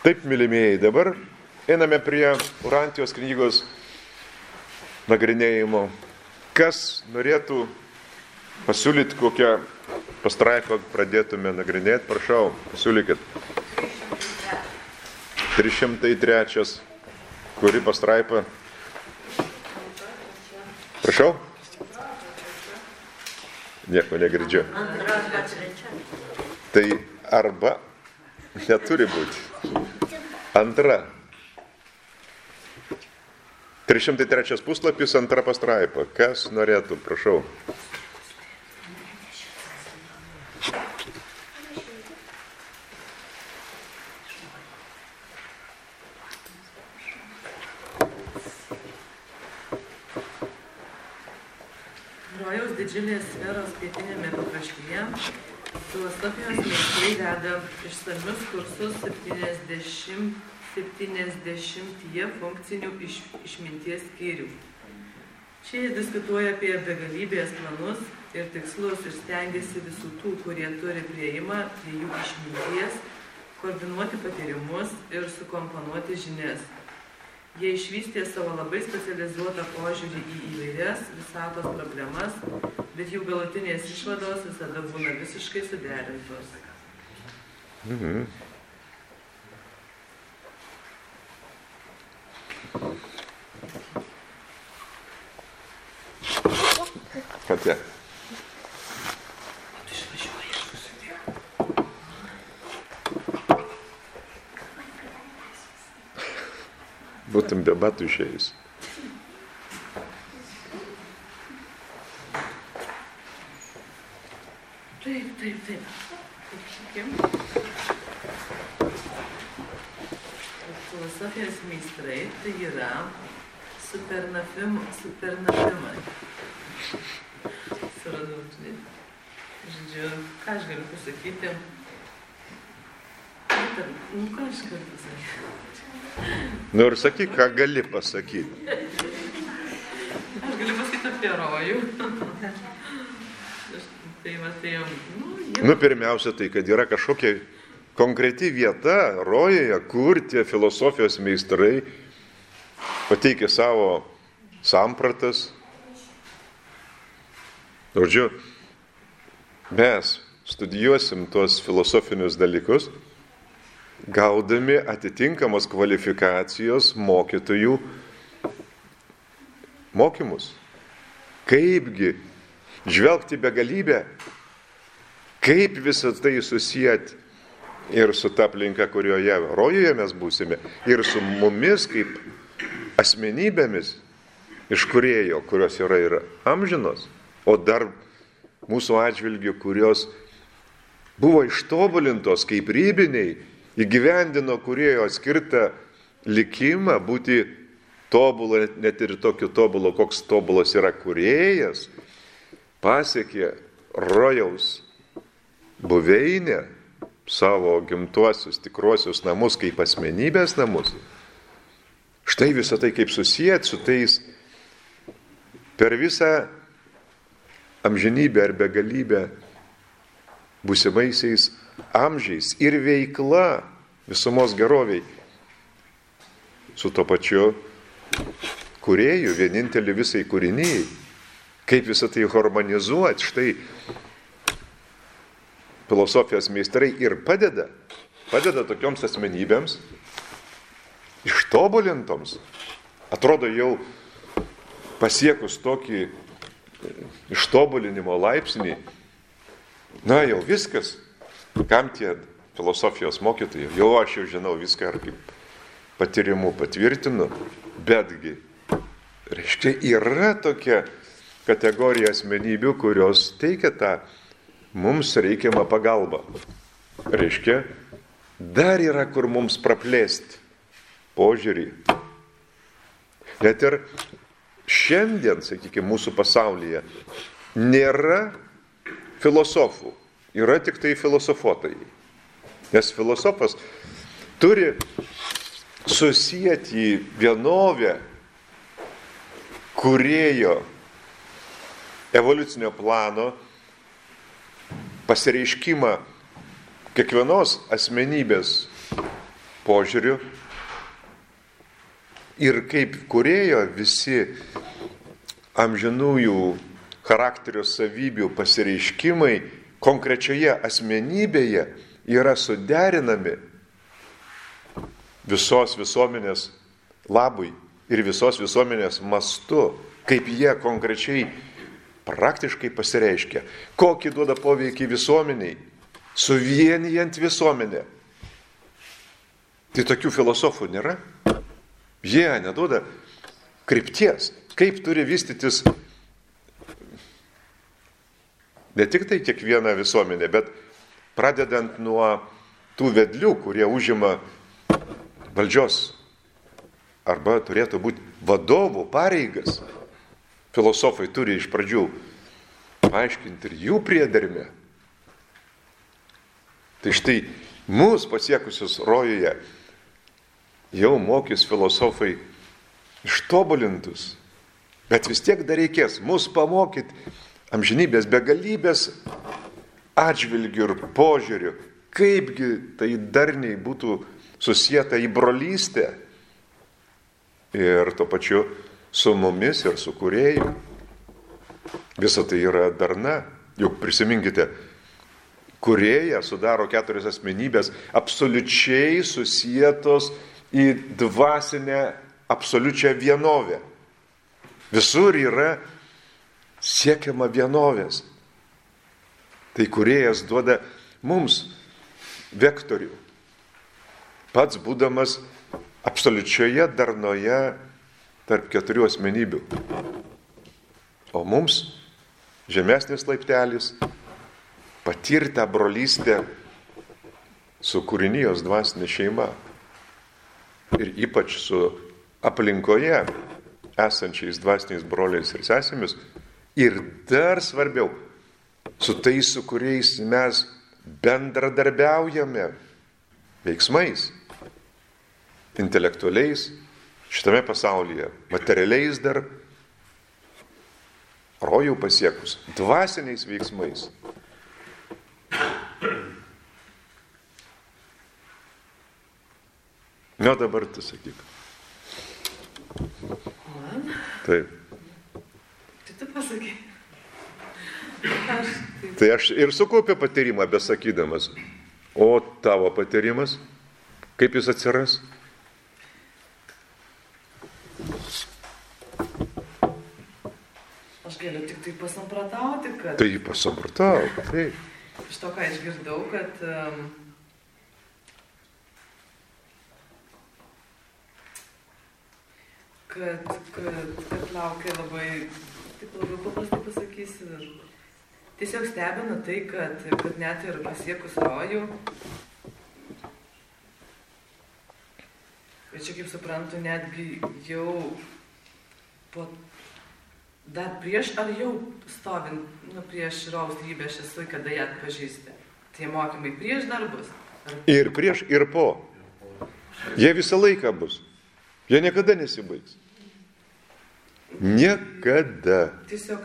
Taip, mylimieji, dabar einame prie Urantijos knygos nagrinėjimo. Kas norėtų pasiūlyti, kokią pastraipą pradėtume nagrinėti, prašau, pasiūlykit. 303. Kuri pastraipa? Prašau? Nieko negirdžiu. Tai arba neturi būti. Antra. 303 puslapis, antra pastraipa. Kas norėtų, prašau. Rojaus didžiulės sferos pietinėme pakraštyje filosofijos meistrai veda išsamius kursus 70 funkcinių išminties skyrių. Čia jie diskutuoja apie begalybės planus ir tikslus ir stengiasi visų tų, kurie turi priėjimą prie jų išminties, koordinuoti patyrimus ir sukomponuoti žinias. Jie išvystė savo labai specializuotą požiūrį į įvairias visatos problemas, bet jų galutinės išvados visada būna visiškai suderintos. Katė. Būtum be batų išėjus. Taip. Filosofijos meistrai tai yra supernafimai. Suradau, žodžiu, ką aš galiu pasakyti? Ką aš galiu pasakyti? Nu ir sakyk, ką gali pasakyti. Aš galiu pasakyti apie rojų. Nu, pirmiausia, tai, kad yra kažkokia konkreti vieta rojuje, kur tie filosofijos meistrai pateikia savo sampratas. Žodžiu, mes studijuosim tuos filosofinius dalykus, gaudami atitinkamos kvalifikacijos mokytojų mokymus. Kaipgi žvelgti begalybę, kaip visą tai susijęti ir su ta aplinka, kurioje rojuje mes būsime, ir su mumis kaip asmenybėmis iš Kūrėjo, kurios yra ir amžinos, o dar mūsų atžvilgių, kurios buvo ištobulintos kaip ribiniai, įgyvendino Kūrėjo skirtą likimą būti tobulą, net ir tokiu tobulo, koks tobulas yra Kūrėjas, pasiekė rojaus buveinę, savo gimtuosius, tikruosius namus kaip asmenybės namus. Štai visą tai kaip susijęti su tais per visą amžinybę ar begalybę būsimaisiais amžiais ir veikla visumos geroviai su to pačiu Kūrėju, vienintelį visai kūrinijai. Kaip visą tai harmonizuoti, štai filosofijos meistrai ir padeda tokioms asmenybėms, ištobulintoms, atrodo jau pasiekus tokį ištobulinimo laipsnį, na jau viskas, kam tie filosofijos mokytojai, jau aš jau žinau viską ar kaip patyrimų patvirtinu, betgi, reiškia, yra tokia kategorija asmenybių, kurios teikia tą mums reikiamą pagalbą. Reiškia, dar yra kur mums praplėsti požiūrį. Net ir šiandien, sakykime, mūsų pasaulyje nėra filosofų, yra tik tai filosofuotojai. Nes filosofas turi susijęti vienovę Kūrėjo evoliucinio plano pasireiškimą kiekvienos asmenybės požiūriu ir kaip kūrėjo visi amžinųjų charakterio savybių pasireiškimai konkrečioje asmenybėje yra suderinami visos visuomenės labui ir visos visuomenės mastu, kaip jie konkrečiai praktiškai pasireiškia, kokį duoda poveikį visuomeniai, suvienijant visuomenę. Tai tokių filosofų nėra. Jie neduoda krypties, kaip turi vystytis ne tik tai kiekviena visuomenė, bet pradedant nuo tų vedlių, kurie užima valdžios arba turėtų būti vadovų pareigas. Filosofai turi iš pradžių aiškinti ir jų priedermę. Tai štai mūsų pasiekusius rojuje jau mokys filosofai ištobulintus, bet vis tiek dar reikės mūsų pamokyti amžinybės begalybės atžvilgių ir požiūrių, kaipgi tai darniai būtų susieta į brolystę ir tuo pačiu su mumis ir su kūrėju. Visa tai yra darna. Juk prisiminkite, kūrėja sudaro 4 asmenybės absoliučiai susietos į dvasinę absoliučią vienovę. Visur yra siekiama vienovės. Tai kūrėjas duoda mums vektorių, pats būdamas absoliučioje darnoje tarp 4 asmenybių. O mums žemesnis laiptelis patirti tą brolystę su kūrinijos dvasinė šeima ir ypač su aplinkoje esančiais dvasiniais broliais ir sesėmis ir dar svarbiau su tais, su kuriais mes bendradarbiaujame veiksmais, intelektualiais, šitame pasaulyje, materialiais dar, rojų pasiekus, dvasiniais veiksmais. Nu, dabar tu sakyk. Man? Taip. Tu pasakai. Tai aš ir sukaupiu patyrimą besakydamas. O tavo patyrimas, kaip jis atsiras? Aš galiu tik tai pasamprotauti, kad... Tai pasamprotau, taip. Iš to, ką išgirdau, kad laukia labai, taip labai paprastai pasakysiu, tiesiog stebina tai, kad net ir pasiekus rojų, ir čia, kaip suprantu, netgi jau dar prieš ar jau stovint prieš rojaus gyvybę aš esu, kada ją atpažįsti. Tie mokymai prieš dar bus? Ir prieš, ir po. Jie visą laiką bus. Jie niekada nesibaigs. Niekada. Tiesiog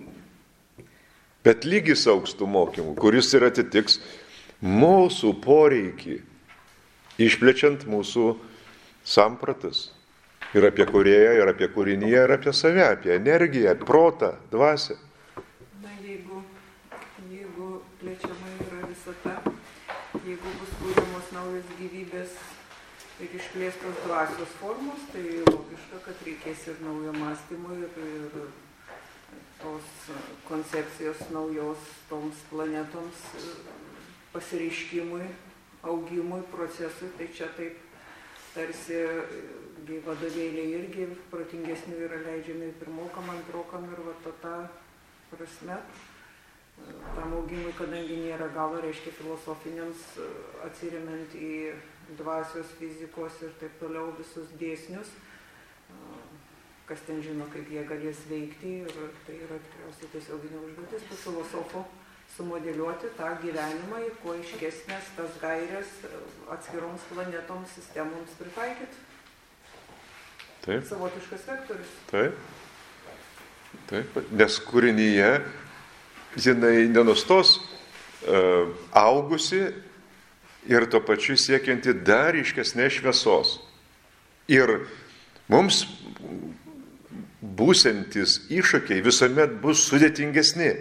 Bet lygis augs tų mokymų, kuris ir atitiks mūsų poreikį, išplečiant mūsų sampratas. Ir apie kūrėją, ir apie kūrinyje, ir apie save, apie energiją, protą, dvasią. Na, jeigu plečiama yra visata, jeigu bus kūriamos naujos gyvybės ir išplėstos dvasios formos, tai logiška, kad reikės ir naujo mąstymo, ir tos koncepcijos naujos toms planetoms pasireiškimui, augimui, procesui. Tai čia taip tarsi vadovėliai irgi protingesnių yra leidžiami pirmokam, antrokam ir ta prasme. Tam augimui, kadangi nėra galo, reiškia filosofiniams, atsiremiant į dvasios, fizikos ir taip toliau visus dėsnius, kas ten žino, kaip jie galės veikti, ir tai yra tikriausiai tiesioginė užduotis tų filosofų sumodeliuoti tą gyvenimą, kuo aiškesnės tas gairės atskiroms planetoms, sistemoms pritaikyti. Taip. Savotiškas vektorius. Taip. Taip. Nes kūrinyje jinai nenustos augusi ir tuo pačiu siekianti dar ryškesnės šviesos. Ir mums būsiantis iššūkiai visuomet bus sudėtingesni.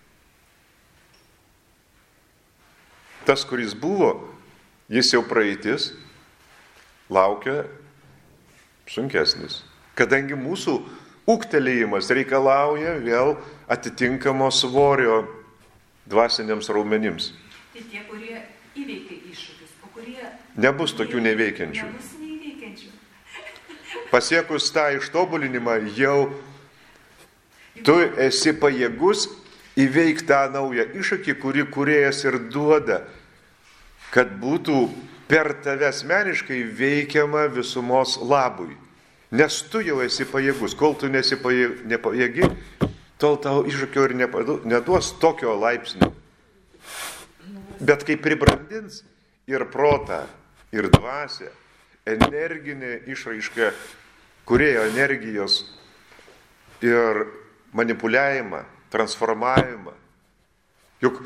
Tas, kuris buvo, jis jau praeitis, laukia sunkesnis. Kadangi mūsų ūgtelėjimas reikalauja vėl atitinkamo svorio dvasiniams raumenims. Tai tie, kurie įveikia iššūkius, o kurie... Nebus tokių neveikiančių. Nebus neįveikiančių. Pasiekus tą ištobulinimą, jau tu esi pajėgus įveikti tą naują iššūkį, kurį kūrėjas ir duoda, kad būtų per tave asmeniškai veikiama visumos labui. Nes tu jau esi pajėgus. Kol tu nesi nepajėgi, tol tau iššūkio ir neduos tokio laipsnio. Bet kai pribrandins ir protą, ir dvasią, energinė išraiška, kūrėjo energijos ir manipuliavimą, transformavimą. Juk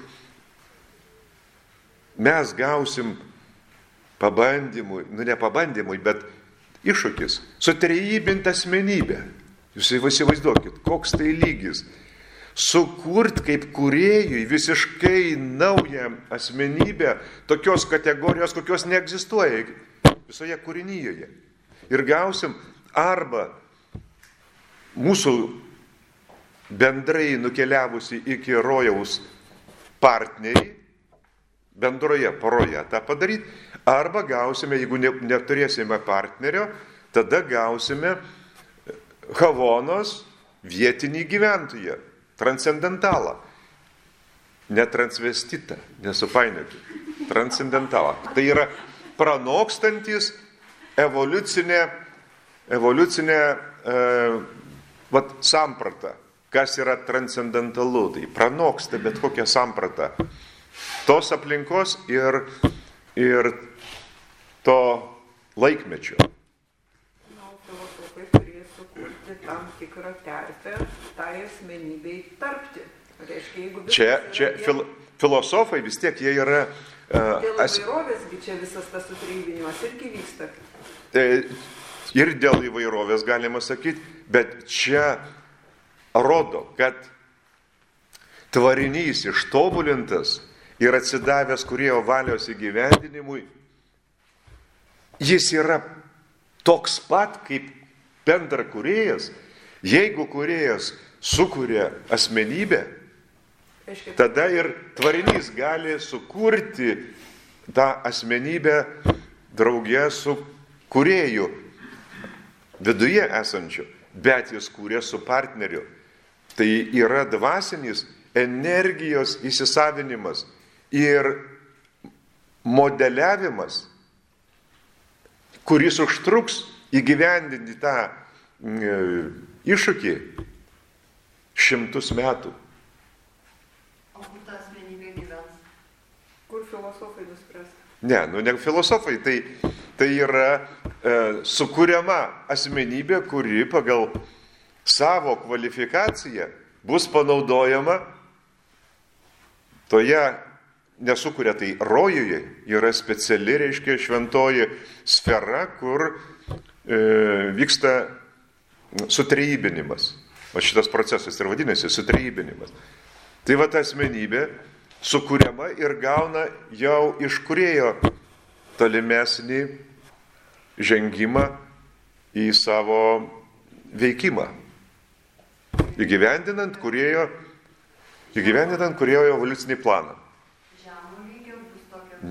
mes gausim pabandymui, ne pabandymui, bet iššūkis, sutrejybinti asmenybę. Jūs įsivaizduokit, koks tai lygis. Sukurt kaip kūrėjui visiškai naują asmenybę, tokios kategorijos, kokios neegzistuoja visoje kūrinyjoje. Ir gausim arba mūsų bendrai nukeliavusi iki rojaus partneriai, bendroje poroje tą padaryti, arba gausime, jeigu neturėsime partnerio, tada gausime Havonos vietinį gyventoją, transcendentalą. Ne transvestitą, nesupainioti, transcendentalą. Tai yra pranokstantis evoliucinė samprata. Kas yra transcendentalu, tai pranoksta bet kokią sampratą tos aplinkos ir to laikmečio. Filosofai turėjo sukurti tam tikrą terpę tai asmenybei tarpti. Reiškia, jeigu čia filosofai vis tiek jie yra... Dėl įvairovėsgi čia visas tas sutrejybinimas irgi vyksta. Ir dėl įvairovės galima sakyti, bet čia rodo, kad tvarinys ištobulintas ir atsidavęs kūrėjo valios įgyvendinimui, jis yra toks pat kaip bendra kūrėjas. Jeigu kūrėjas sukuria asmenybę, tada ir tvarinys gali sukurti tą asmenybę draugę su kūrėju viduje esančiu, bet jis kūrė su partneriu. Tai yra dvasinis energijos įsisavinimas ir modeliavimas, kuris užtruks įgyvendinti tą iššūkį 100 metų. O kur ta asmenybė gyvens? Kur filosofai nuspręs? Ne filosofai, tai yra sukuriama asmenybė, kuri pagal savo kvalifikaciją bus panaudojama toje, nesukuria tai rojuje, yra speciali, reiškia, šventoji sfera, kur vyksta sutrejybinimas. O šitas procesas ir vadinasi sutrejybinimas. Tai va ta asmenybė sukuriama ir gauna jau iš kūrėjo tolimesnį žengimą į savo veikimą. Įgyvendinant kūrėjo evoliucinį planą. Žemų lygio bus tokio?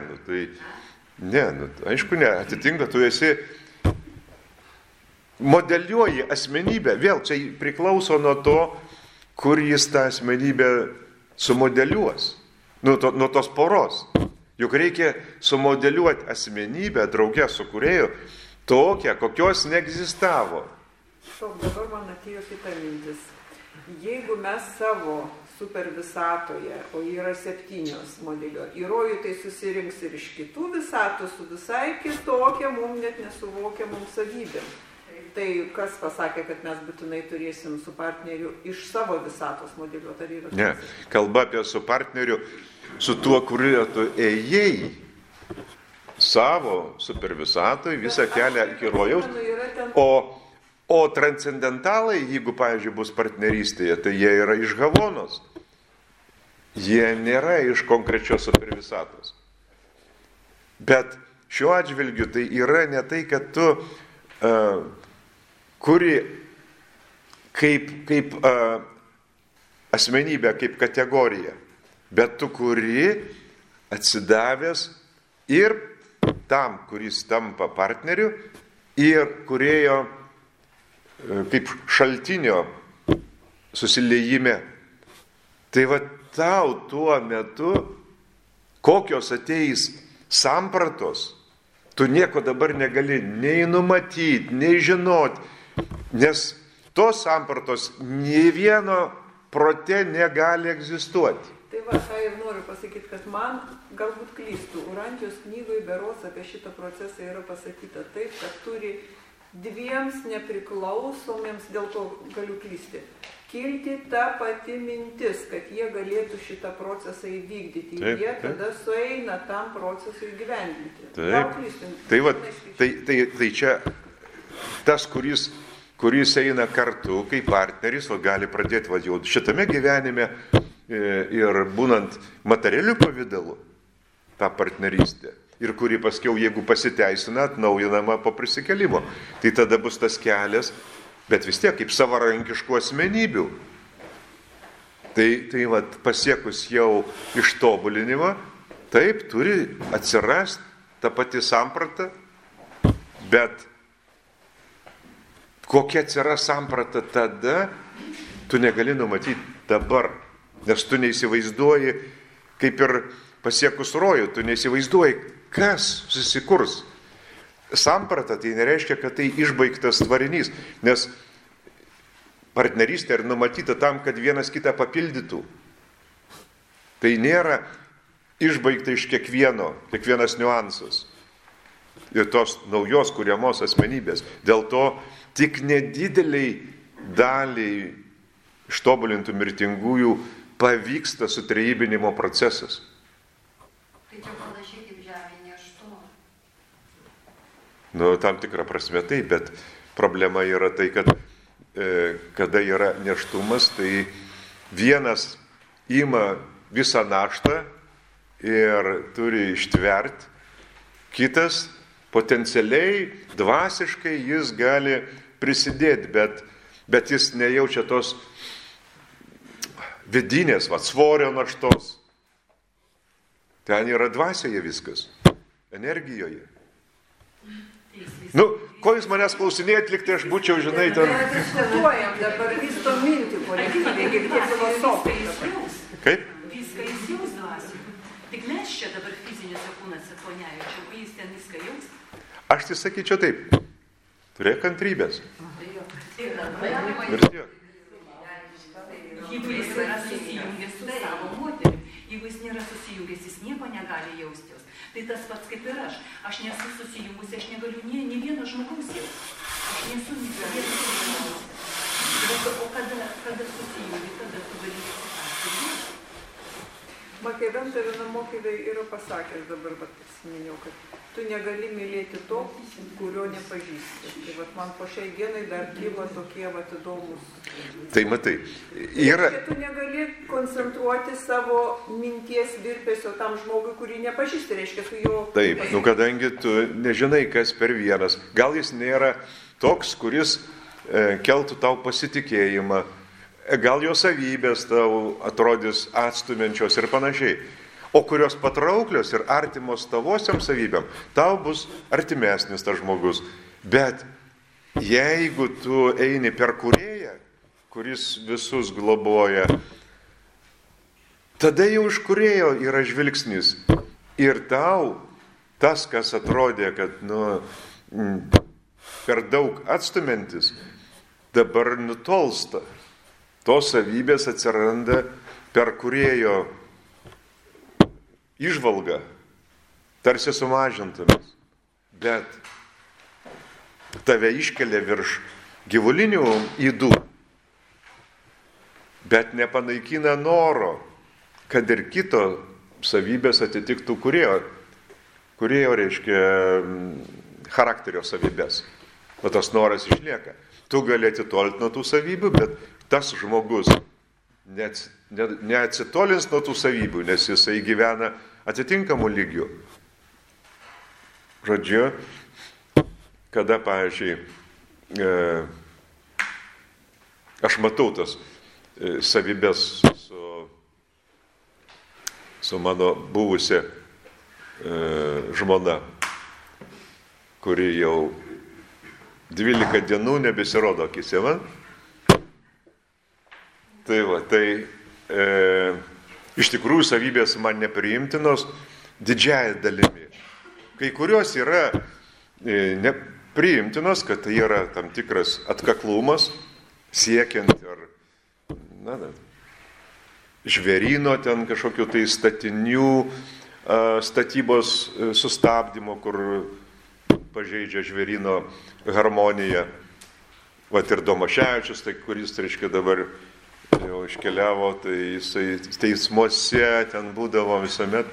Aišku, ne, atitinka, tu esi modeliuoji asmenybę, vėl čia priklauso nuo to, kur jis tą asmenybę sumodeliuos, nuo tos poros. Juk reikia sumodeliuoti asmenybę draugę su kūrėju tokią, kokios neegzistavo. Dabar man atėjo kita mintis. Jeigu mes savo super visatoje, o yra 7 modelio, į rojų tai susirinks ir iš kitų visatų su visai kitokia, mums net nesuvokiamom savybėm. Tai kas pasakė, kad mes būtinai turėsim su partneriu iš savo visatos modeliuoti, ar yra? Ne, kalba apie su partneriu, su tuo, kuriuo tu ėjai, savo supervisatoj visą kelią iki rojaus. Yra ten O transcendentalai, jeigu, pavyzdžiui, bus partnerystėje, tai jie yra iš Havonos. Jie nėra iš konkrečios supervisatos. Bet šiuo atžvilgiu tai yra ne tai, kad tu kuri kaip asmenybę, kaip kategoriją, bet tu kuri atsidavęs ir tam, kuris tampa partneriu, ir kurėjo kaip šaltinio susiliejime. Tai va tau tuo metu, kokios ateis sampratos, tu nieko dabar negali nei numatyti, nei žinoti, nes tos sampratos nei vieno prote negali egzistuoti. Tai va, ką ir noriu pasakyti, kad man galbūt klystų. Urantijos knygoje berods apie šitą procesą yra pasakyta taip, kad turi dviems nepriklausomiems, dėl to galiu klysti, kilti ta pati mintis, kad jie galėtų šitą procesą įvykdyti. Ir jie tada sueina tam procesui įgyvendinti. Tai čia tas, kuris eina kartu kaip partneris, gali pradėti jau šitame gyvenime ir būnant materialiu pavidalu tą partnerystę. Ir kuri paskiau, jeigu pasiteisina, atnaujinama po prisikėlimo. Tai tada bus tas kelias, bet vis tiek kaip savarankiškų asmenybių. Tai vat, pasiekus jau ištobulinimą, taip, turi atsirasti ta pati samprata, bet kokia atsiras samprata tada, tu negali numatyti dabar, nes tu neįsivaizduoji, kaip ir pasiekus rojų, tu neįsivaizduoji, kas susikurs. Samprata tai nereiškia, kad tai išbaigtas tvarinys, nes partnerystė yra numatyta tam, kad vienas kitą papildytų. Tai nėra išbaigta iš kiekvienas niuansas ir tos naujos kuriamos asmenybės. Dėl to tik nedideliai daliai ištobulintų mirtingųjų pavyksta sutrejybinimo procesas. Tai čia panašiai kaip žemė nėštumo. Tam tikrą prasme tai, bet problema yra tai, kad kada yra nėštumas, tai vienas ima visą naštą ir turi ištverti, kitas potencialiai, dvasiškai jis gali prisidėti, bet jis nejaučia tos vidinės, svorio naštos. Ten yra dvasioje viskas, energijoje. Ko jūs manęs klausinėjat, lyg tai aš būčiau, žinai, ten... Mes diskutuojam dabar visto mintį kolektyviai, kaip tie filosofai. Kaip? Viską jis jaus dvasiu. Tik mes čia dabar fiziniuose kūnuose to nejaučiam, o jis ten viską jaus. Aš tai sakyčiau taip, turėk kantrybės. Ir tiek. Jeigu jis yra susijungęs su savo moterim, jeigu jis nėra susijungęs, jis nieko negali jausti. Tai tas pats kaip ir aš. Aš nesu susijungusi, aš negaliu nei vieno žmogaus jausti. Aš nesu vienas susijungusi. O kada susijungi, tada tu gali įsipasakyti. Makedanta viena mokydai yra pasakęs, dabar prisiminiau, kad tu negali mylėti to, kurio nepažįsti. Tai man po šiai dienai dar kyla tokie įdomus. Tai matai, yra... Tu negali koncentruoti savo minties virpesio tam žmogui, kurį nepažįsti, reiškia tu jo... Taip, kadangi tu nežinai, kas per vienas, gal jis nėra toks, kuris keltų tau pasitikėjimą, gal jo savybės tau atrodys atstumiančios ir panašiai. O kurios patrauklios ir artimos tavosiam savybėm, tau bus artimesnis tas žmogus. Bet jeigu tu eini per kūrėją, kuris visus globoja, tada jau iš kūrėjo yra žvilgsnis. Ir tau tas, kas atrodė, kad per daug atstumiantis, dabar nutolsta. Tos savybės atsiranda per kūrėjo įžvalgą, tarsi sumažintumis, bet tave iškelia virš gyvulinių ydų, bet nepanaikina noro, kad ir kito savybės atitiktų kūrėjo, reiškia, charakterio savybės. O tas noras išlieka. Tu gali atitolti nuo tų savybių, bet tas žmogus neatsitolins nuo tų savybių, nes jisai gyvena atitinkamų lygių. Žodžiu, kada, pavyzdžiui, aš matau tas savybės su mano buvusia žmona, kuri jau 12 dienų nebesirodo akise man. Tai iš tikrųjų savybės man nepriimtinos didžiąją dalimi. Kai kurios yra nepriimtinos, kad tai yra tam tikras atkaklumas, siekiant ar žvėryno ten kažkokių tai statinių, statybos sustabdymo, kur pažeidžia žvėryno harmoniją. Vat ir Domaševičius, tai kuris, reiškia, dabar jau iškeliavo, tai jisai teismuose ten būdavo visuomet.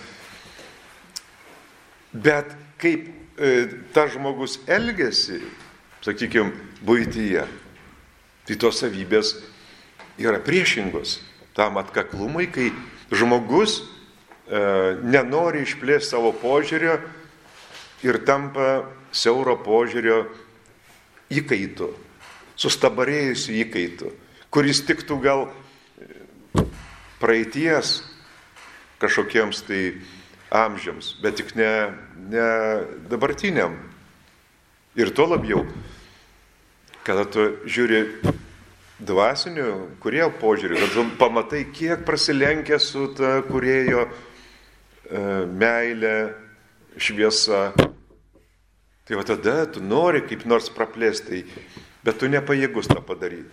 Bet kaip tas žmogus elgesi, sakykime, buityje, tai tos savybės yra priešingos tam atkaklumui, kai žmogus nenori išplėsti savo požiūrio ir tampa siauro požiūrio įkaitu, sustabarėjusiu įkaitu, kuris tiktų gal praeities kažkokiems tai amžiams, bet tik ne dabartiniam. Ir tuo labiau, kada tu žiūri dvasinių kūrėjo požiūrį, kad tu pamatai, kiek prasilenkia su ta kūrėjo meilė, šviesa. Tai va tada tu nori kaip nors praplėsti, bet tu nepajėgus tą padaryti.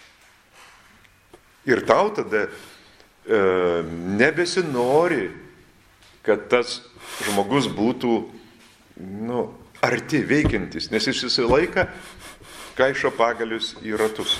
Ir tau tada nebesinori, kad tas žmogus būtų arti veikiantis, nes jis visą laiką kaišo pagalius į ratus.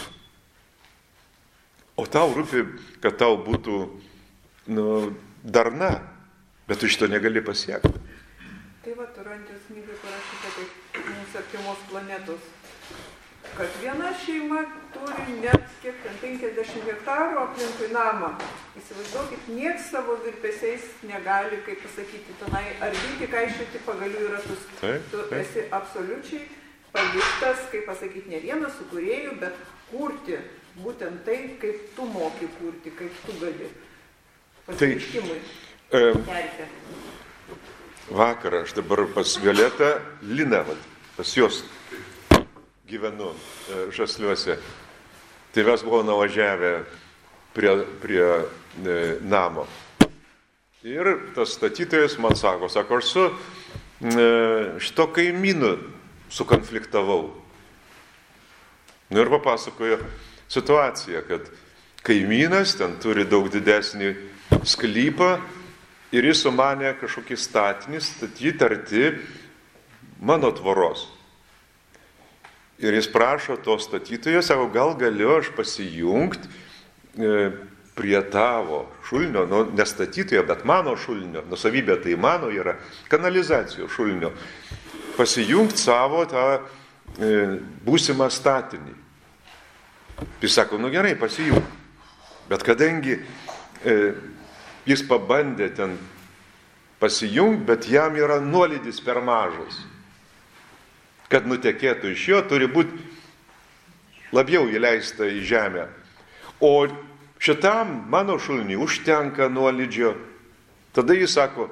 O tau rūpi, kad tau būtų darna, bet tu šito negali pasiekti. Tai va, Turantijos knygai parašyta, kaip mūsų artimos planetos, kad viena šeima turi net 50 hektarų aplinkui namą. Įsivaizduokit, nieks savo virpesiais negali, kaip pasakyti, tenai ardyti, kaišioti pagalių į ratus. Tu esi absoliučiai paliktas, kaip pasakyti, ne vienas su kūrėju, bet kurti būtent tai, kaip tu moki kurti, kaip tu gali. Pasireiškimui. Terpė. Vakar aš dabar pas Violetą Liną, pas jos gyvenu Žasliuose. Tai mes buvome nuvažiavę prie namo. Ir tas statytojas man sako, aš su šito kaimynu sukonfliktavau. Ir papasakojo situaciją, kad kaimynas ten turi daug didesnį sklypą ir jis sumanė kažkokį statinį statyti arti mano tvoros. Ir jis prašo to statytojo, sako, gal galiu aš pasijungti prie tavo šulinio, ne statytojo, bet mano šulinio, nusavybė tai mano yra, kanalizacijos šulinio, pasijungti savo tą būsimą statinį. Jis sako, gerai, pasijung. Bet kadangi jis pabandė ten pasijungti, bet jam yra nuolydis per mažas. Kad nutekėtų iš jo, turi būti labiau įleista į žemę. O šitam mano šulniui užtenka nuolydžio. Tada jis sako,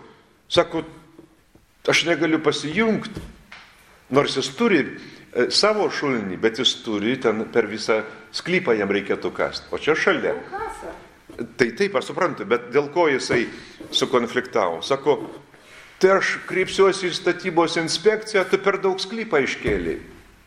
aš negaliu pasijungti, nors jis turi savo šulnį, bet jis turi ten per visą sklypą jam reikėtų kasti. O čia šalia. Tai taip, aš suprantu, bet dėl ko jisai sukonfliktavo? Sako, tai aš kreipsiuosi į statybos inspekciją, tu per daug sklypą iškėlei.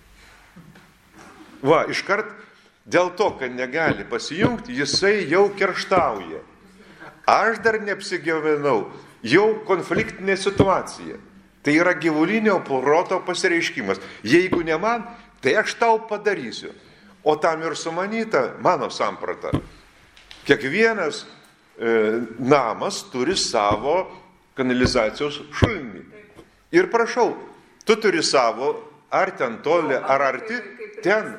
Va, iškart dėl to, kad negali pasijungti, jisai jau kerštauja. Aš dar neapsigyvenau, jau konfliktinė situacija. Tai yra gyvulinio proto pasireiškimas. Jeigu ne man, tai aš tau padarysiu. O tam ir sumanyta mano samprata. Kiekvienas namas turi savo kanalizacijos šulinį. Ir prašau, tu turi savo, ar ten toli, ar arti, ten,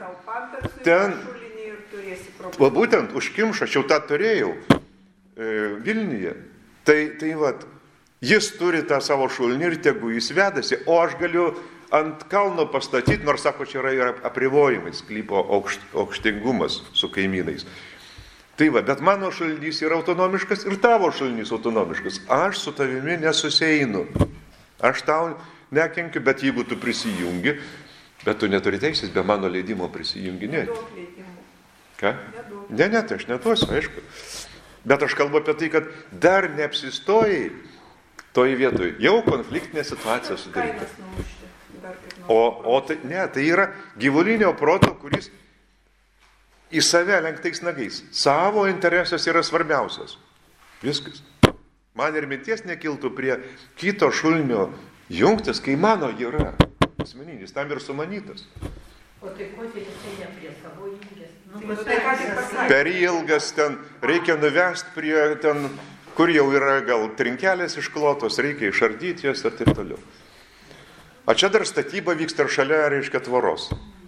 va būtent užkimša, aš jau tą turėjau Vilniuje. Tai vat, jis turi tą savo šulinį ir tegu jis vedasi, o aš galiu ant kalno pastatyti, nors sako, čia yra apribojimai, sklypo aukštingumas su kaimynais. Tai va, bet mano šulinys yra autonomiškas ir tavo šulinys autonomiškas. Aš su tavimi nesusieinu. Aš tau nekenkiu, bet jeigu tu prisijungi, bet tu neturi teisės be mano leidimo prisijunginėti. Ką? Ne, tai aš neduosiu, aišku. Bet aš kalbu apie tai, kad dar neapsistojai toje vietoje. Jau konfliktinė situacija sudaryta. O tai yra gyvulinio proto, kuris į save lenktais nagais. Savo interesas yra svarbiausias. Viskas. Man ir minties nekiltų prie kito šulinio jungtis, kai mano yra asmeninis, tam ir sumanytas. O tai ko tai ne prie savo jungės? Per ilgas ten, reikia nuvesti prie ten, kur jau yra gal trinkelės išklotos, reikia išardyti jas ir taip toliau. O čia dar statyba vyksta ir šalia, reiškia, tvoros.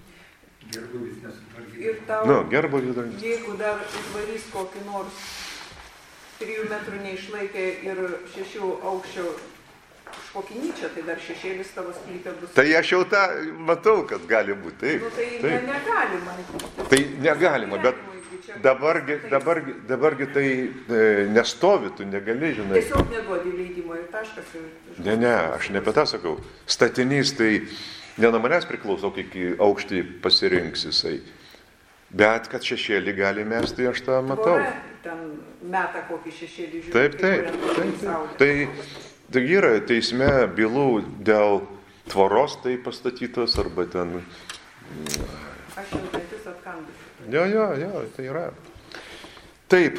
Ir tau, jeigu dar išvarys kokį nors 3 metrų neišlaikė ir 6 aukščio špokinyčią, tai dar šešėlis tavo sklype bus. Tai aš jau tą matau, kad gali būti. Taip, nu, tai negalima. Tai negalima, bet dabargi tai nestovi, tu negali, žinai. Tiesiog neduodi leidimo ir taškas. Ne, aš ne apie tą sakau. Statinys tai ne nuo manęs priklauso, iki aukštį pasirinks jisai. Bet kad šešėlį gali mesti, aš tą matau. Ten meta kokį šešėlį žiūrėti. Tai yra teisme bylų dėl tvoros tai pastatytos arba ten... Aš jau dantis atkandusiu. Jo, tai yra. Taip,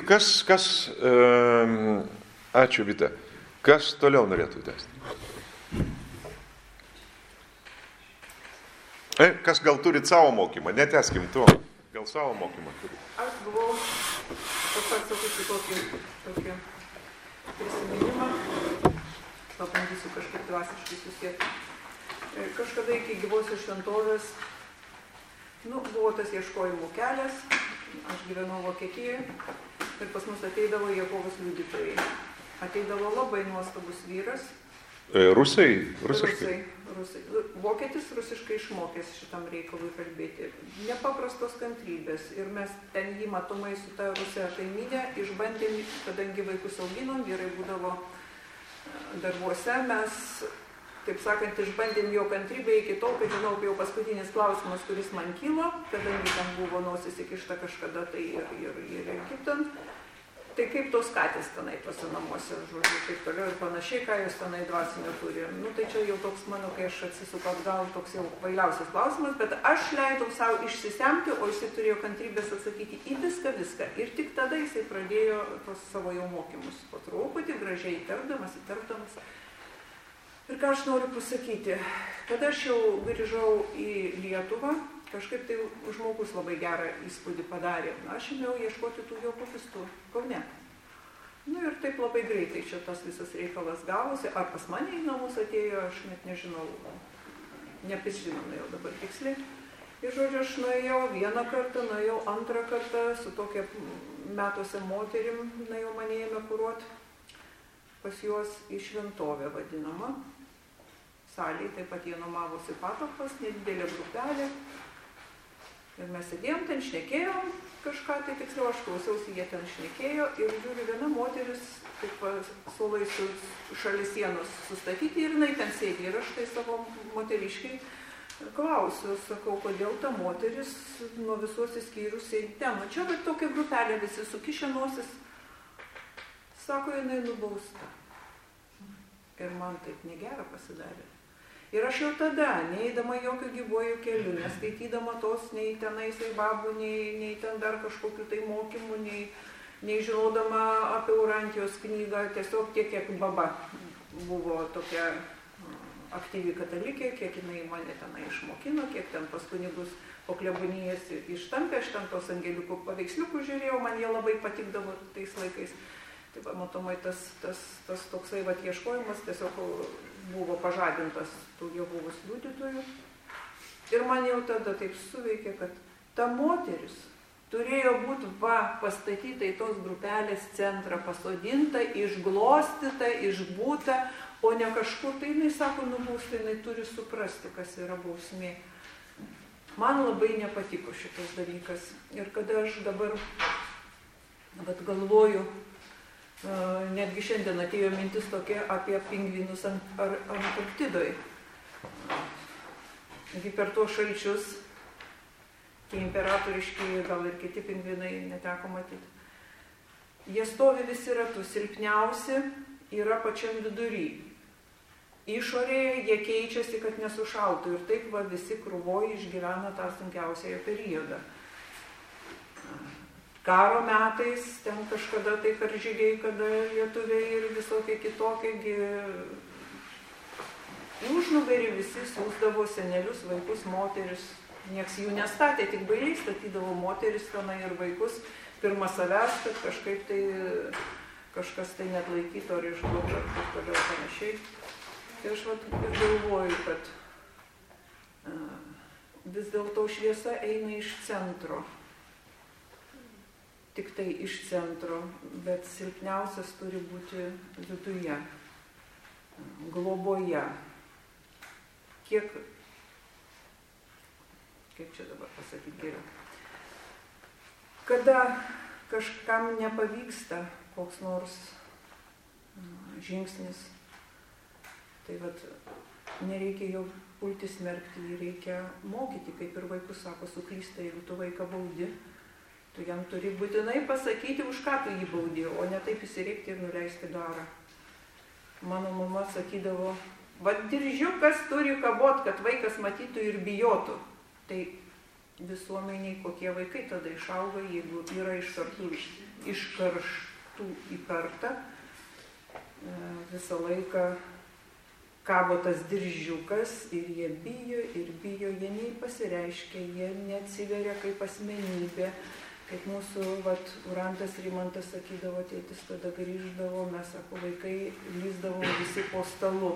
ačiū, Vita. Kas toliau norėtų tęsti? Kas gal turit savo mokymą? Netęskim to. Gal savo mokymą turit? Aš buvau, pasakysiu tokį prisiminimą. Pabandysiu kažkaip dvasiškai susieti. Kažkada iki gyvosios šventovės, buvo tas ieškojimų kelias, aš gyvenau Vokietijoje ir pas mus ateidavo Jehovos liudytojai. Ateidavo labai nuostabus vyras. Rusiškai? Rusai. Vokietis rusiškai išmokęs šitam reikalui kalbėti. Nepaprastos kantrybės. Ir mes ten jį matomai su ta Rusija kaimynė išbandėm, kadangi vaikus auginom, vyrai būdavo darbuose, mes, taip sakant, išbandėm jo kantrybę iki tol, kad žinau, jau paskutinis klausimas, kuris man kilo, kadangi ten buvo nosis įkišta kažkada tai ir Egiptan. Tai kaip tos katės tenai tose namuose, žodžiu, taip toliau ir panašiai, ką jos tenai dvasinio turi. Tai čia jau toks mano, kai aš atsisuku atgal, toks jau kvailiausias klausimas, bet aš leidau savo išsisemti, o jisai turėjo kantrybės atsakyti į viską. Ir tik tada jisai pradėjo tos savo jau mokymus po truputį, gražiai įterpdamas. Ir ką aš noriu pasakyti, kad aš jau grįžau į Lietuvą, kažkaip tai žmogus labai gerą įspūdį padarė. Aš ėmiau ieškoti tų jo pofistų Kaune. Ir taip labai greitai čia tas visas reikalas gavosi. Ar pas mane į namus atėjo, aš net nežinau, neprisimenu jau dabar tiksliai. Ir žodžiu, aš nuėjau vieną kartą, nuėjau antrą kartą su tokia metuose moterim, nuėjau mane ėmė kuruoti pas juos į šventovę vadinamą. Salėje taip pat jie nuomavosi patalpas, nedidelė grupelė. Ir mes sėdėjom ten, šnekėjom kažką, tai tiksliau aš klausiausi, jie ten šnekėjo ir žiūriu, viena moteris taip suolai šalia sienos sustatyti ir jinai ten sėdi. Ir aš tai savo moteriškai klausiu, sakau, kodėl ta moteris nuo visos įskyrus sėdi ten. Čia va tokia grupelė visi sukišę nosis. Sako, jinai nubausta. Ir man taip negera pasidarė. Ir aš jau tada, neįdama jokių gyvojų kelių, neskaitydama tos nei tenais babų, nei ten dar kažkokių tai mokymų, nei žinodama apie Urantijos knygą, tiesiog tiek, kiek baba buvo tokia aktyvi katalikė, kiek jinai mane tenai išmokino, kiek ten pas kunigus po klebonijas ištampė, aš ten tos angeliukų paveiksliukų žiūrėjau, man jie labai patikdavo tais laikais. Taip, matomai, tas toksai ieškojimas tiesiog buvo pažadintas tų Jehovos liudytojų. Ir man jau tada taip suveikė, kad ta moteris turėjo būti pastatyta į tos grupelės centrą, pasodinta, išglostyta, išbūta, o ne kažkur, tai jinai sako, nubausta, jinai turi suprasti, kas yra bausmė. Man labai nepatiko šitas dalykas. Ir kada aš dabar galvoju, netgi šiandien atėjo mintis tokia apie pingvinus Antarktidoje. Taigi per tuos šalčius, tie imperatoriški, gal ir kiti pingvinai neteko matyti. Jie stovi visi ratu, silpniausi yra pačiam vidury. Išorėje jie keičiasi, kad nesušaltų ir taip visi krūvoje išgyvena tą sunkiausiąją periodą. Karo metais, ten kažkada tai karžygiai, kada lietuviai ir visokie kitokie, į užnugarį visi siųsdavo senelius, vaikus, moteris. Nieks jų nestatė, tik bailiai statydavo moteris tenai ir vaikus. Pirma savęs, kad kažkaip tai kažkas tai net laikytų ar išduotų ar taip toliau panašiai. Tai aš ir galvoju, kad vis dėlto šviesa eina iš centro. Tik tai iš centro, bet silpniausias turi būti viduje, globoje. Kaip čia dabar pasakyti geriau? Kada kažkam nepavyksta koks nors žingsnis, tai nereikia jau pulti smerkti, jį reikia mokyti, kaip ir vaikus sako, suklysta, jeigu tu vaiką baudi, tu jam turi būtinai pasakyti, už ką tu jį baudi, o ne taip įsireikti ir nuleisti garą. Mano mama sakydavo, diržiukas turi kabot, kad vaikas matytų ir bijotų. Tai visuomeniai kokie vaikai tada išauga, jeigu yra iš karštų į kartą, visą laiką kabo tas diržiukas ir jie bijo, jie nei pasireiškia, jie neatsiveria kaip asmenybė. Kaip mūsų Urantas Rimantas sakydavo, tėtis tada grįždavo, mes, sako, vaikai lįsdavom visi po stalu.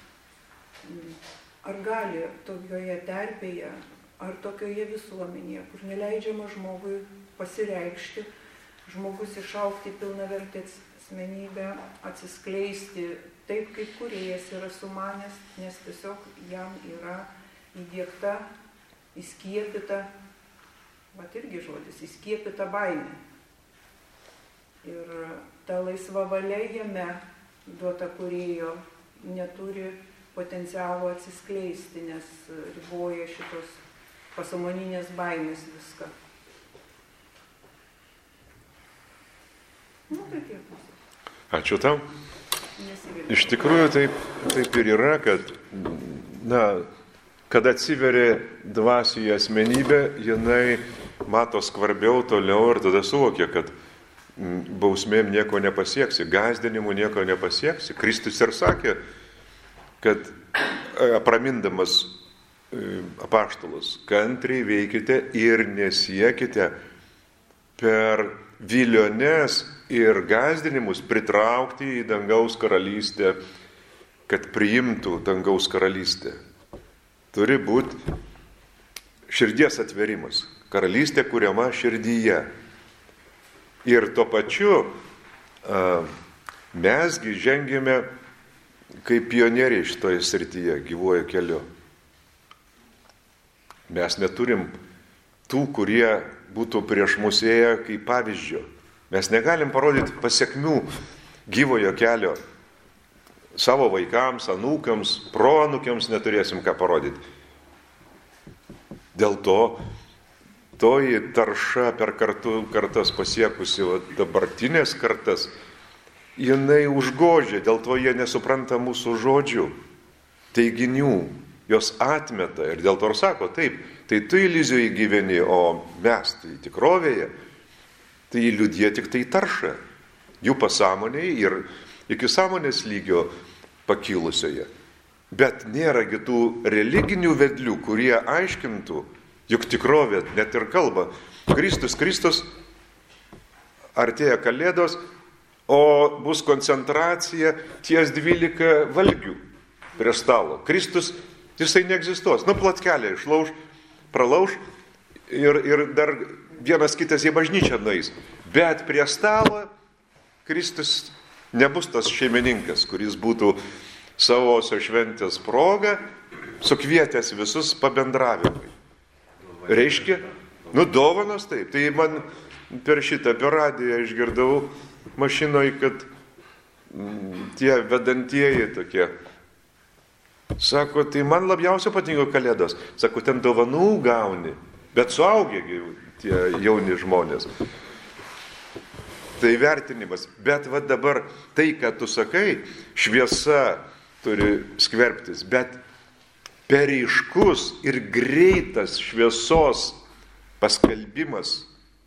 Ar gali tokioje terpėje, ar tokioje visuomenėje, kur neleidžiama žmogui pasireikšti, žmogus išaugti pilnavertę asmenybę, atsiskleisti taip, kaip kūrėjas yra sumanęs, nes tiesiog jam yra įdiegta, įskiepyta, irgi žodis, įskiepyta baimė. Ir ta laisva valia jame duota kūrėjo neturi potencialo atsiskleisti, nes riboja šitos pasąmoninės baimės viską. Tai tiek. Ačiū tau. Iš tikrųjų taip ir yra, kad kad atsiveria dvasioje asmenybė, jinai mato skvarbiau toliau ir tada suvokia, kad bausmėm nieko nepasieksi, gąsdinimu nieko nepasieksi. Kristus ir sakė, kad apramindamas apaštalus, kantriai veikite ir nesiekite per viliones ir gąsdinimus pritraukti į dangaus karalystę, kad priimtų dangaus karalystę. Turi būti širdies atverimas. Karalystė kuriama širdyje. Ir tuo pačiu mesgi žengėme kaip pionieriai šitoje srityje, gyvuoju keliu. Mes neturim tų, kurie būtų prieš mus ėję kaip pavyzdžio. Mes negalim parodyti pasiekmių gyvojo kelio savo vaikams, anūkams, proanūkiams neturėsim ką parodyti. Dėl to toji tarša per kartas pasiekusi dabartinės kartas, jinai užgožia, dėl to jie nesupranta mūsų žodžių, teiginių, jos atmeta ir dėl to ir sako, taip, tai tu iliuzijoje gyveni, o mes tai tikrovėje, tai liudija tik tai tarša, jų pasąmonėje ir iki sąmonės lygio pakilusioje. Bet nėragi tų religinių vedlių, kurie aiškintų, juk tikrovė net ir kalba. Kristus, artėja kalėdos, o bus koncentracija ties 12 valgių. prie stalo. Kristus, jisai neegzistuos. Plotkelę išlauž, pralauž ir dar vienas kitas į bažnyčią nueis. Bet prie stalo Kristus nebus tas šeimininkas, kuris būtų savosios šventės proga sukvietęs visus pabendravimui. Reiškia, dovanos taip. Tai man per radiją išgirdau mašinoje, kad tie vedantieji tokie. Sako, tai man labiausiai patinka kalėdos. Sako, ten dovanų gauni, bet suaugę tie jauni žmonės. Tai vertinimas. Bet va dabar tai, ką tu sakai, šviesa turi skverbtis, bet per ryškus ir greitas šviesos paskelbimas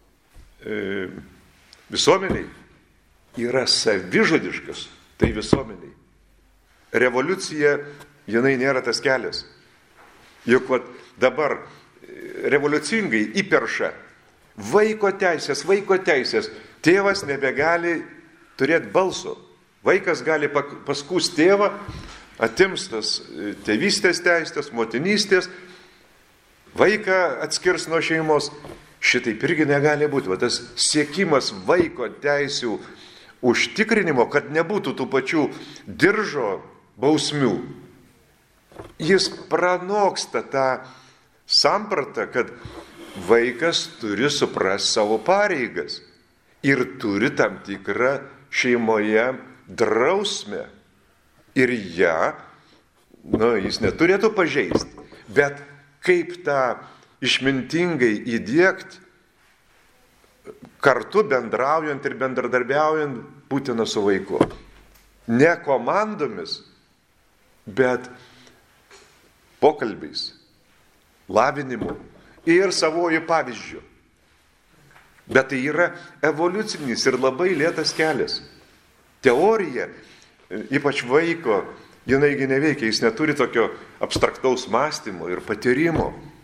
visuomeniai yra savižudiškas, tai visuomeniai. Revoliucija, jinai nėra tas kelias. Juk dabar revoliucingai įperša vaiko teisės. Tėvas nebegali turėti balso. Vaikas gali paskųs tėvą, atims tas tėvystės teisės, motinystės, vaiką atskirs nuo šeimos. Šitaip irgi negali būti. Tas siekimas vaiko teisių užtikrinimo, kad nebūtų tų pačių diržo bausmių, jis pranoksta tą sampratą, kad vaikas turi suprasti savo pareigas ir turi tam tikrą šeimoje drausmę. Ir ją, jis neturėtų pažeisti. Bet kaip tą išmintingai įdiegti, kartu bendraujant ir bendradarbiaujant būtina su vaiku. Ne komandomis, bet pokalbiais, lavinimu ir savojų pavyzdžių. Bet tai yra evoliucinis ir labai lėtas kelias. Teorija, ypač vaiko, jinaigi neveikia, jis neturi tokio abstraktaus mąstymo ir patyrimo.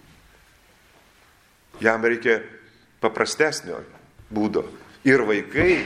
Jam reikia paprastesnio būdo. Ir vaikai,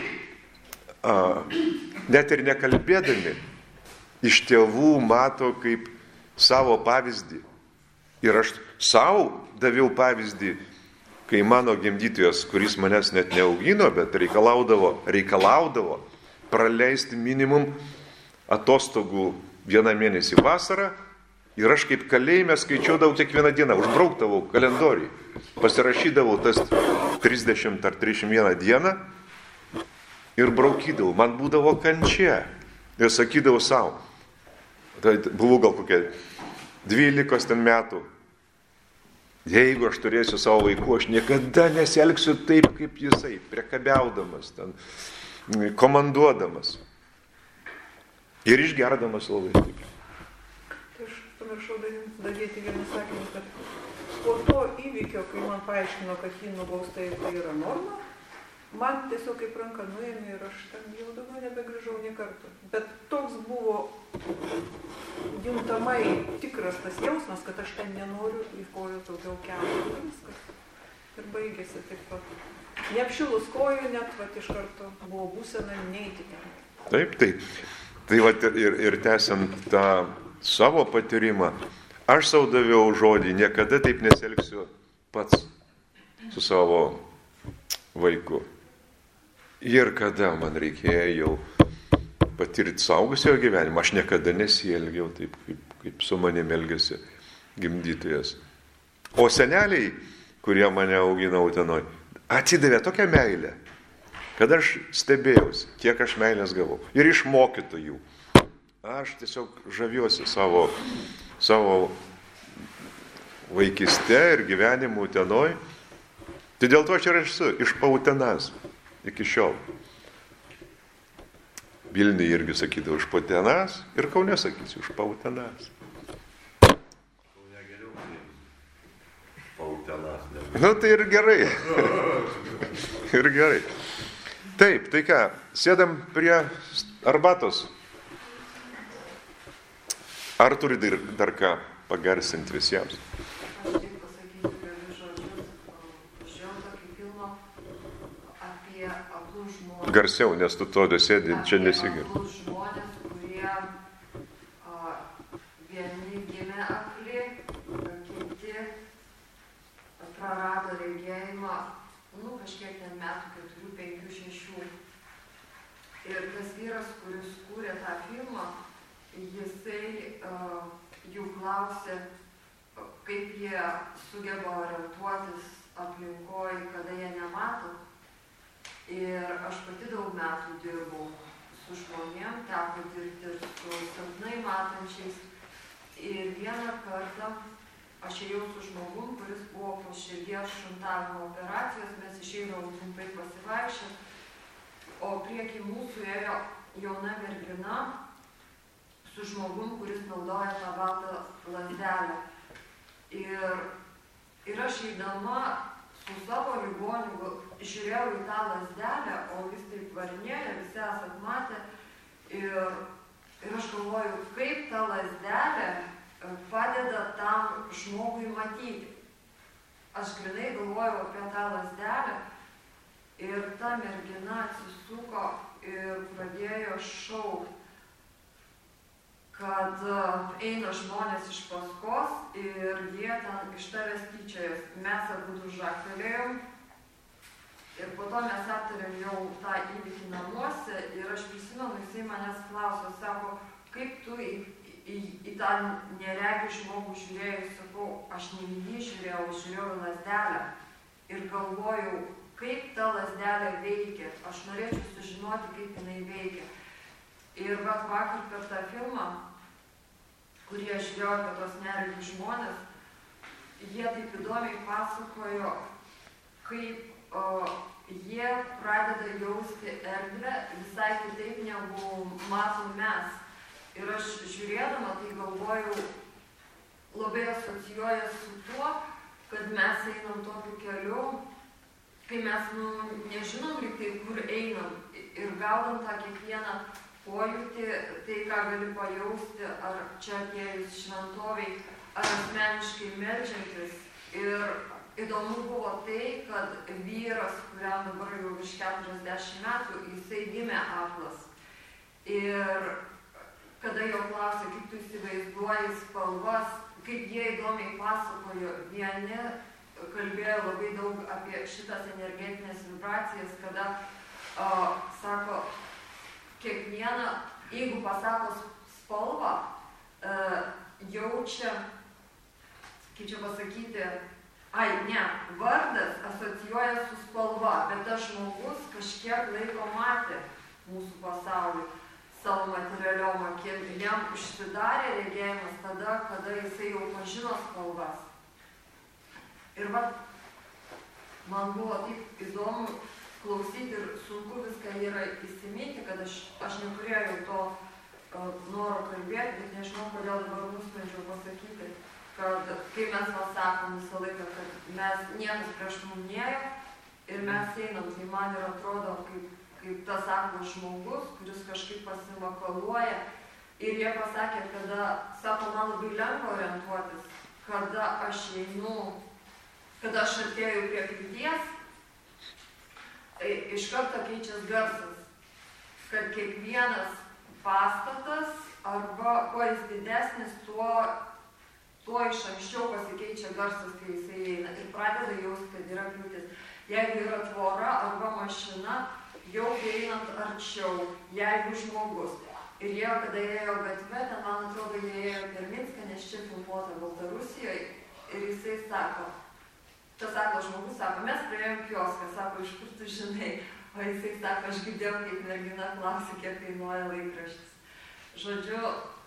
net ir nekalbėdami, iš tėvų mato kaip savo pavyzdį. Ir aš savo daviau pavyzdį, kai mano gimdytojas, kuris manęs net neaugino, bet reikalaudavo praleisti minimum atostogų 1 mėnesį vasarą, ir aš kaip kalėjime skaičiuodavau kiekvieną dieną, užbraukdavau kalendoriui, pasirašydavau tas 30 ar 31 dieną ir braukydavau. Man būdavo kančia ir sakydavau savo, tai buvau gal kokie 12 metų, jeigu aš turėsiu savo vaikų, aš niekada nesielgsiu taip, kaip jisai, priekabiaudamas, komanduodamas ir išgerdamas labai stipriai. Tai aš pamiršau dadėti vieną sakinį, kad po to įvykio, kai man paaiškino, kad jį nubausta ir tai yra norma, man tiesiog kaip ranka nuėmė ir aš ten jau daugiau nebegrįžau nė kartą. Bet toks buvo juntamai tikras tas jausmas, kad aš ten nenoriu į kojas daugiau kelti. Viskas. Ir baigėsi taip pat. Neapšilus kojų, net iš karto buvo būsena neiti ten. Taip. Tai ir tęsiant tą savo patyrimą, aš savo daviau žodį, niekada taip nesielgsiu pats su savo vaiku. Ir kada man reikėjo jau patirti saugusiojo gyvenimą, aš niekada nesielgiau taip, kaip su manim elgėsi gimdytojas. O seneliai, kurie mane augino Utenoj, atidavė tokią meilę, kad aš stebėjausi, kiek aš meilės gavau. Ir iš mokytojų. Aš tiesiog žaviuosi savo vaikystę ir gyvenimu Utenoj. Tai dėl to aš ir esu iš Pautenas iki šiol. Vilniuje irgi sakydavau iš Pautenas ir Kaune sakysiu iš Pautenas. Kaune geriau Pautenas. Tai ir gerai. Ir gerai. Taip, tai ką, sėdam prie arbatos. Ar turi dar ką pagarsinti visiems? Aš tik pasakysiu kelius žodžius. Žiūrėjau tokį filmą apie aklus žmonės. Garsiau, nes tu to sėdi, čia nesigirdi. Aklus žmonės, kurie Ir tas vyras, kuris kūrė tą filmą, jisai jų klausė, kaip jie sugeba orientuotis aplinkoje, kada jie nemato. Ir aš pati daug metų dirbau su žmonėm, teko dirbti ir su silpnai matančiais. Ir vieną kartą aš ėjau su žmogum, kuris buvo po širdies šuntavimo operacijos, mes išeidavom trumpai pasivaikščioti, o prieki mūsų ėjo jauna mergina su žmogum, kuris naudoja tą baltą lazdelę. Ir aš eidama su savo ligoniu žiūrėjau į tą lazdelę, o vis taip varinėlė, visi esat matę, ir aš galvoju, kaip ta lazdelė padeda tam žmogui matyti. Aš grinai galvojau apie tą lazdelę ir ta mergina atsisuko ir pradėjo šaukti, kad eina žmonės iš paskos ir jie ten iš tavęs tyčiojas. Mes abudu žagtelėjom ir po to mes aptarėm jau tą įvykį namuose ir aš prisimenu, jisai manęs klausė, sako, kaip tu į tą neregį žmogų žiūrėjau, sakau, aš ne jį žiūrėjau, žiūrėjau į lazdelę ir galvojau, kaip ta lazdelė veikia. Aš norėčiau sužinoti, kaip jinai veikia. Ir vakar per tą filmą, kurį aš žiūrėjau apie tos neregius žmonės, jie taip įdomiai pasakojo, kaip jie pradeda jausti erdvę visai kitaip negu matom mes. Ir aš žiūrėdama, tai galvojau, labai asocijuoja su tuo, kad mes einam tokiu keliu, kai mes nežinom lyg tai, kur einam. Ir gaudam tą kiekvieną pojūtį, tai ką gali pajausti, ar čia atėjus šventoviai, ar asmeniškai meldžiantis. Ir įdomu buvo tai, kad vyras, kuriam dabar jau virš 40 metų, jisai gimė aklas. Ir kada jo klausė, kaip tu įsivaizduoji spalvas, kaip jie įdomiai pasakojo, vieni kalbėjo labai daug apie šitas energetinės vibracijas, kada, sako, kiekvieną, jeigu pasako spalvą, jaučia, kaip čia pasakyti, vardas asocijuoja su spalva, bet tas žmogus kažkiek laiko matė mūsų pasaulį savo materialiom akim. Jam užsidarė regėjimas tada, kada jisai jau pažino spalvas. Ir man buvo taip įdomu klausyti ir sunku viską yra įsiminti, kad aš neturėjau to noro kalbėti, bet nežinau, kodėl dabar nusprendžiau pasakyti, kad kai mes pasakom visą laiką, kad mes niekas prieš mum nėjo ir mes einam, tai man ir atrodo kaip tas aklas žmogus, kuris kažkaip pasimakaluoja. Ir jie pasakė, sako, man labai lengva orientuotis, kada aš einu, kada aš artėju prie kliūties, iš karto keičias garsas, kad kiekvienas pastatas arba kuo jis didesnis, tuo iš anksčiau pasikeičia garsas, kai jisai eina ir pradeda jausti, kad yra kliūtis. Jeigu yra tvora arba mašina, jau einant arčiau, jeigu žmogus. Ir jie, kada ėjo gatve, ten, man atrodo, jie ėjo per Minską, nes čia filmuota Baltarusijoje, ir jisai sako, tas aklas žmogus sako, mes praėjom kioską, sako, iš kur tu žinai, o jisai sako, aš girdėjau, kaip mergina klausė, kiek kainuoja laikraštis. Žodžiu,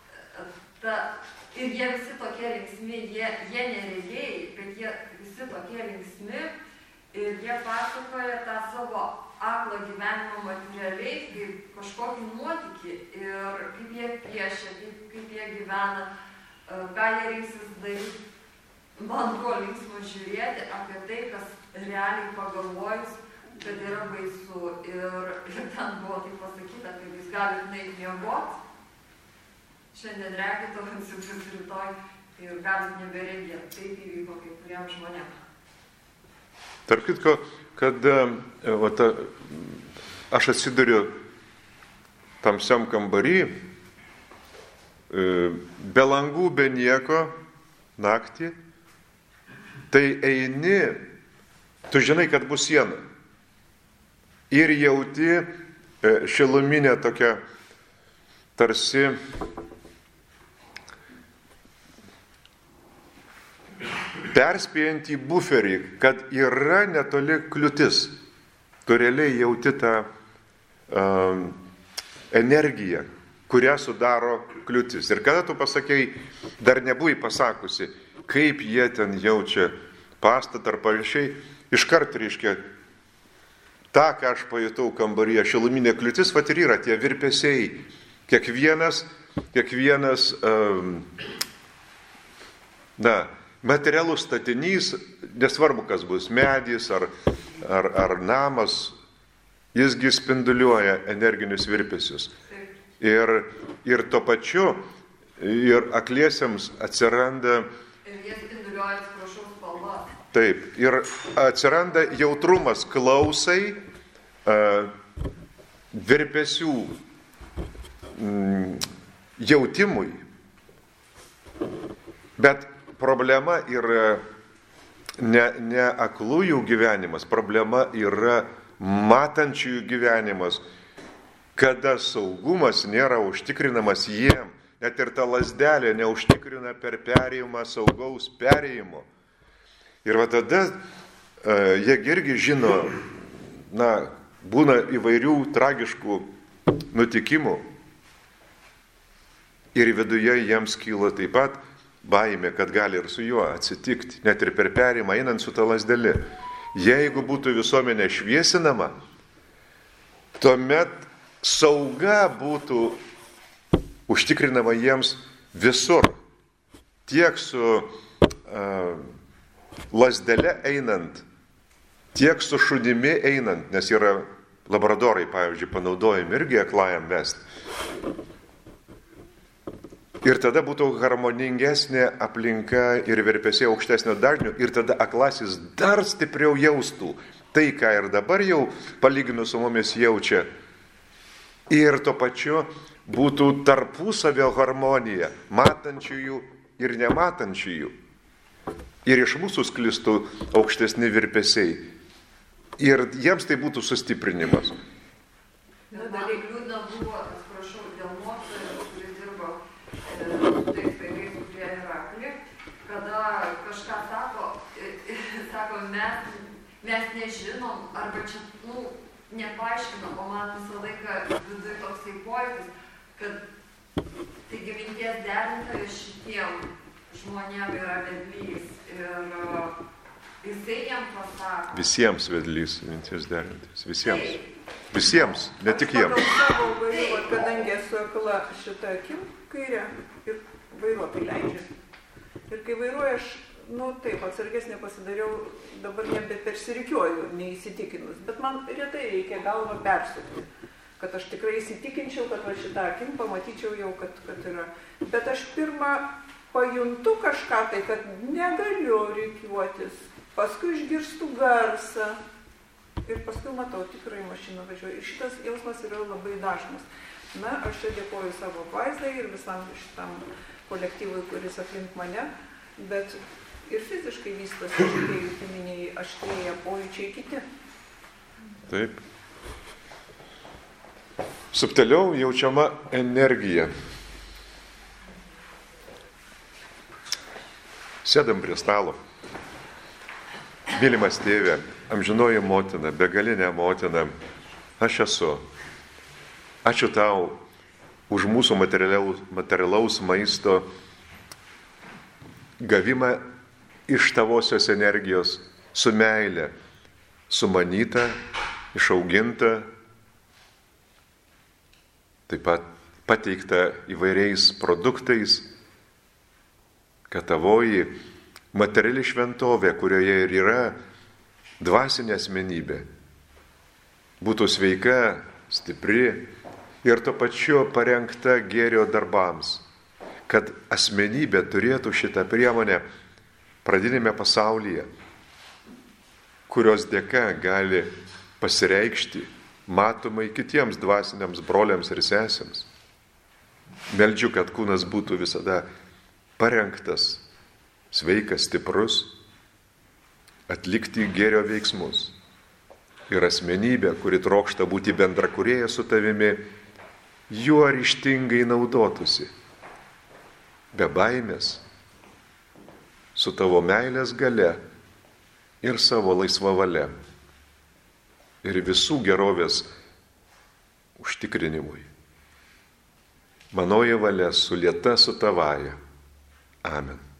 ir jie visi tokie linksmi, jie neregėjai, bet jie visi tokie linksmi, ir jie pasakoja tą savo aklą gyvenimą materialiai, kaip kažkokį nuotykį ir kaip jie piešia, kaip jie gyvena, ką jie reiksis daryti. Man buvo linksma žiūrėti apie tai, kas realiai pagalvojus, kad yra baisu. Ir ten buvo taip pasakyta, kad jūs galite nueiti miegoti, šiandien regite, atsibus rytoj ir galite neberegėti. Taip įvyko kai kuriem žmonėm. Tarp kitko, kad aš atsiduriu tamsiam kambarį, be langų, be nieko, naktį, tai eini, tu žinai, kad bus siena. Ir jauti šiluminė tokia tarsi perspėjantį buferį, kad yra netoli kliūtis. Tu realiai jauti tą energiją, kurią sudaro kliūtis. Ir kada tu pasakei, dar nebuvai pasakusi, kaip jie ten jaučia pastatą ar panašiai, iškart reiškia, tą, ką aš pajutau kambaryje, šiluminė kliūtis, vat ir yra tie virpesiai. Kiekvienas materialus statinys, nesvarbu kas bus, medis ar namas, jisgi spinduliuoja energinius virpesius. Ir tuo pačiu, ir akliesiems atsiranda... Ir jie spinduliuoja, atsiprašau, spalvas. Taip, ir atsiranda jautrumas klausai, virpesių jautimui. Bet problema yra ne aklųjų gyvenimas, problema yra matančiųjų gyvenimas, kada saugumas nėra užtikrinamas jiem, net ir ta lazdelė neužtikrina per perėjimą saugaus perėjimo. Ir va tada jie irgi žino, būna įvairių tragiškų nutikimų ir viduje jiems kyla taip pat baimė, kad gali ir su juo atsitikti, net ir per perėjimą einant su ta lazdeli. Jeigu būtų visuomenė šviesinama, tuomet sauga būtų užtikrinama jiems visur. Tiek su lazdele einant, tiek su šunimi einant, nes yra labradorai, pavyzdžiui, panaudojami irgi aklajam vesti. Ir tada būtų harmoningesnė aplinka ir virpesiai aukštesnio dažnio, ir tada aklasis dar stipriau jaustų tai, ką ir dabar jau palyginus su mumis jaučia. Ir tuo pačiu būtų tarpusavio harmonija, matančiųjų ir nematančiųjų. Ir iš mūsų sklistų aukštesni virpesiai. Ir jiems tai būtų sustiprinimas. Man liūdna buvo, atsiprašau, dėl mokytojo, kuris dirbo tais vaikais, kurie yra akli, kada kažką sako, mes nežinom, arba čia, nepaaiškinom, o man visą laiką viduje toksai pojūtis, kad taigi minties derintojas šitiem žmonėm yra vedlys ir jisai jiem pasako. Visiems vedlys minties derintojas, visiems. Visiems, ne tik jiems. Aš savo vairuot, kadangi esu akla šitą akim kairę ir vairuotai leidžia. Ir kai vairuoju aš, taip, atsargesnė pasidariau, dabar nebepersirikiuoju, neįsitikinus. Bet man retai reikia galvą persukti, kad aš tikrai įsitikinčiau, kad va šitą akim pamatyčiau jau, kad yra. Bet aš pirmą pajuntu kažką tai, kad negaliu rikiuotis, paskui išgirstu garsą. Ir paskui matau, tikrai mašina važiuoja. Ir šitas jausmas yra labai dažnas. Aš čia dėkoju savo vaizdai ir visam šitam kolektyvui, kuris aplink mane, bet ir fiziškai vystosi šitie jutiminiai aštrėja pojūčiai kiti. Taip. Subtiliau jaučiama energija. Sėdam prie stalo. Mylimas tėve, amžinoji motina, begalinė motina, aš esu. Ačiū tau už mūsų materialaus maisto gavimą iš tavosios energijos, su meile, sumanyta, išauginta, taip pat pateikta įvairiais produktais, kad tavoji materiali šventovė, kurioje ir yra dvasinė asmenybė, būtų sveika, stipri ir tuo pačiu parengta gėrio darbams, kad asmenybė turėtų šitą priemonę pradinėme pasaulyje, kurios dėka gali pasireikšti matomai kitiems dvasiniams broliams ir sesėms. Meldžiu, kad kūnas būtų visada parengtas, sveikas, stiprus, atlikti gėrio veiksmus. ir asmenybę, kuri trokšta būti bendrakūrėja su tavimi, juo ryžtingai naudotųsi, be baimės, su tavo meilės galia ir savo laisva valia ir visų gerovės užtikrinimui. Manoji valia sulieta su tavaja. Amen.